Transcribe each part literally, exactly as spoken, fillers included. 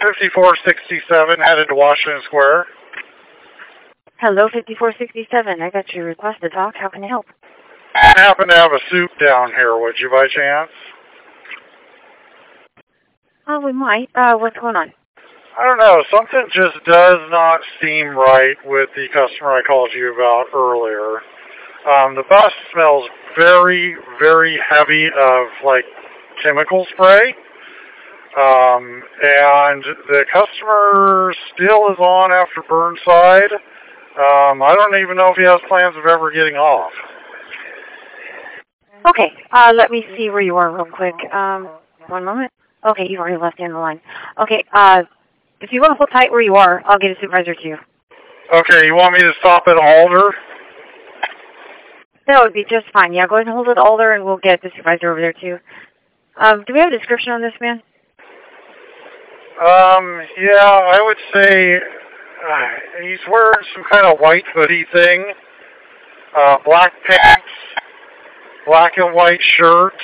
fifty-four sixty-seven headed to Washington Square. Hello, fifty-four sixty-seven. I got your request to talk. How can I help? I happen to have a soup down here, would you by chance? Oh, we might. Uh, what's going on? I don't know. Something just does not seem right with the customer I called you about earlier. Um, the bus smells very, very heavy of, like, chemical spray. Um, and the customer still is on after Burnside. Um, I don't even know if he has plans of ever getting off. Okay, uh, let me see where you are real quick. Um, one moment. Okay, you've already left the end of the line. Okay, uh, if you want to hold tight where you are, I'll get a supervisor to you. Okay, you want me to stop at Alder? That would be just fine. Yeah, go ahead and hold it at Alder, and we'll get the supervisor over there, too. Um, do we have a description on this man? Um, yeah, I would say uh, he's wearing some kind of white hoodie thing, uh, black pants, black and white shirt,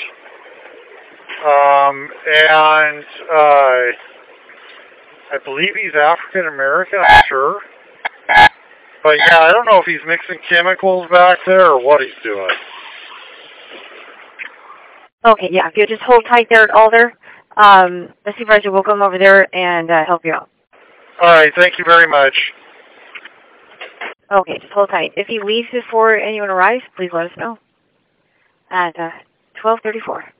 um, and uh, I believe he's African American, I'm sure. But yeah, I don't know if he's mixing chemicals back there or what he's doing. Okay, yeah, if you just hold tight there at Alder, um, the supervisor will come over there and uh, help you out. All right, thank you very much. Okay, just hold tight. If he leaves before anyone arrives, please let us know. At uh, twelve thirty-four.